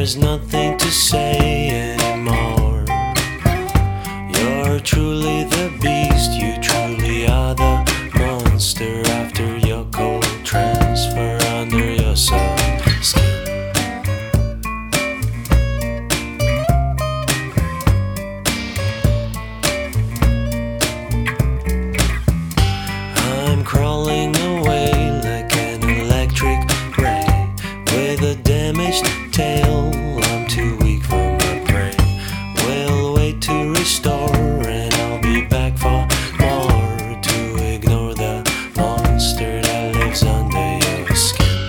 There's nothing to say anymore. You're truly the beast, you truly are the monster after your cold transfer under your soft skin. I'm crawling away like an electric ray with a damaged tail. I'm too weak for my prey. We'll wait to restore, and I'll be back for more to ignore the monster that lives under your skin.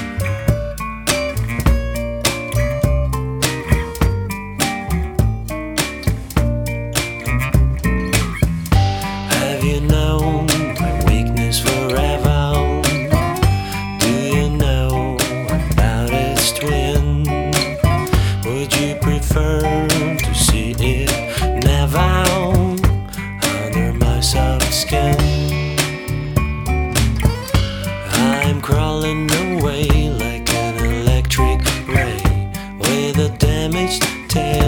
Have you known my weakness forever? Do you know about its twin? Would you prefer to see it never under my soft skin? I'm crawling away like an electric ray with a damaged tail.